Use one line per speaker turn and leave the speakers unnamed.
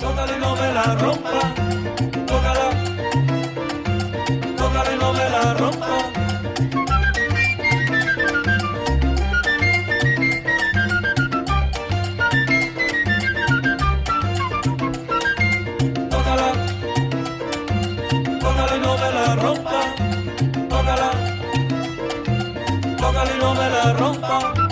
tócala y no me la rompa, tócala, tócala y no me la rompa. Tócala, tócala y no me la rompa, tócala, tócala y no me la rompa.